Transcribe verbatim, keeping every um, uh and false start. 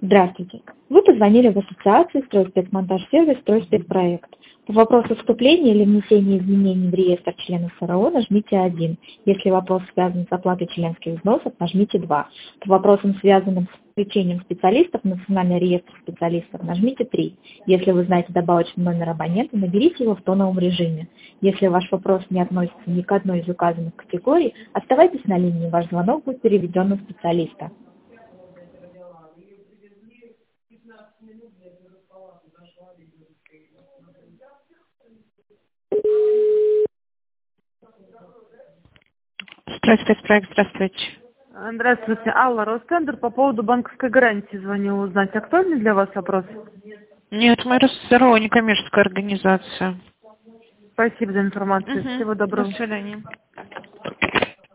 Здравствуйте. Вы позвонили в ассоциацию «Стройспецмонтаж-сервис», «Стройспецпроект». По вопросу вступления или внесения изменений в реестр членов СРО нажмите один. Если вопрос связан с оплатой членских взносов, нажмите два. По вопросам, связанным с включением специалистов в Национальный реестр специалистов, нажмите три. Если вы знаете добавочный номер абонента, наберите его в тоновом режиме. Если ваш вопрос не относится ни к одной из указанных категорий, оставайтесь на линии, ваш звонок будет переведен на специалиста. Стройспецпроект, здравствуйте. Здравствуйте, Алла, Ростендер, по поводу банковской гарантии звонила узнать. Актуальный для вас вопрос? Нет, мы РСРО, некоммерческая организация. Спасибо за информацию. Угу. Всего доброго. До свидания.